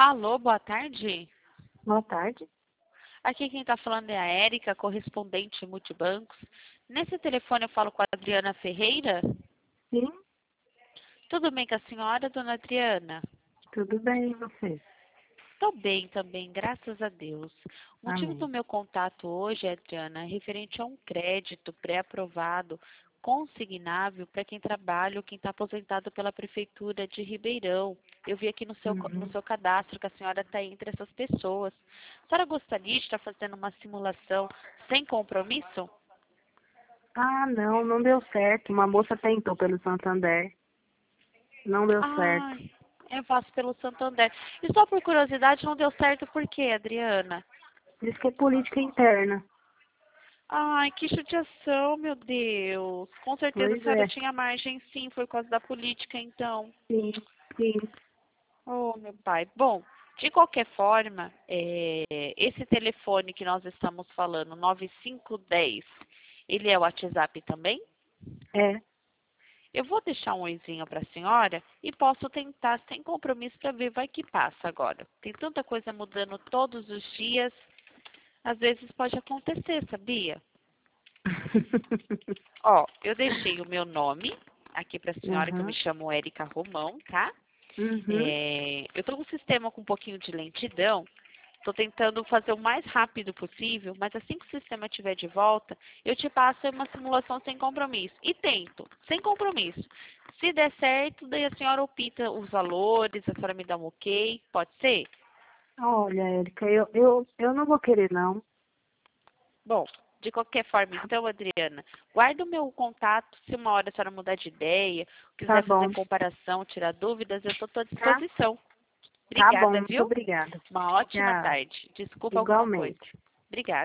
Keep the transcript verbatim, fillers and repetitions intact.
Alô, boa tarde. Boa tarde. Aqui quem está falando é a Érica, correspondente multibancos. Nesse telefone eu falo com a Adriana Ferreira. Sim, Tudo bem com a senhora, dona Adriana? tudo bem, e você? Estou bem também, graças a Deus. O motivo do Amém. meu contato hoje, Adriana, é referente a um crédito pré-aprovado consignável para quem trabalha ou quem está aposentado pela Prefeitura de Ribeirão. Eu vi aqui no seu, no Uhum. seu cadastro que a senhora está entre essas pessoas. A senhora gostaria de estar fazendo uma simulação sem compromisso? Ah, não, não deu certo. Uma moça tentou pelo Santander. Não deu certo. Ai, eu faço pelo Santander. E só por curiosidade, não deu certo por quê, Adriana? Diz que é política interna. Ai, que judiação, meu Deus. Com certeza a Pois senhora é. tinha margem, sim, por causa da política, então. Sim, sim. Oh, meu pai. Bom, de qualquer forma, é, esse telefone que nós estamos falando, nove cinco um zero, ele é o WhatsApp também? É. Eu vou deixar um oizinho para a senhora e posso tentar sem compromisso para ver, vai que passa agora. Tem tanta coisa mudando todos os dias, às vezes pode acontecer, sabia? Ó, eu deixei o meu nome aqui para a senhora, que eu me Uhum. chamo Érica Romão, tá? Uhum. É, eu estou com o sistema com um pouquinho de lentidão. Estou tentando fazer o mais rápido possível, mas assim que o sistema estiver de volta, eu te passo uma simulação sem compromisso. E tento, sem compromisso. Se der certo, daí a senhora opta os valores, a senhora me dá um ok, pode ser? Olha, Érica, eu, eu, eu não vou querer, não. Bom, de qualquer forma, então, Adriana, guarda o meu contato. Se uma hora a senhora mudar de ideia, Tá quiser fazer bom. comparação, tirar dúvidas, eu estou à Tá? disposição. Tá bom, Obrigada, muito viu? obrigada. Uma ótima Tchau. tarde. Desculpa alguma coisa. Igualmente. Obrigada.